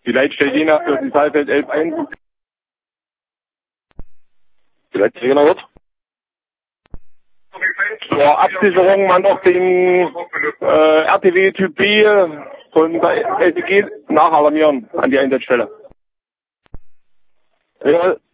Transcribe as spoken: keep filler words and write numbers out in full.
Die Leitstelle Jena für die Saalfeld elf eins. Die Leitstelle Jena wird. Zur Absicherung man noch den äh, R T W Typ B von der L P G nachalarmieren an die Einsatzstelle. Ja.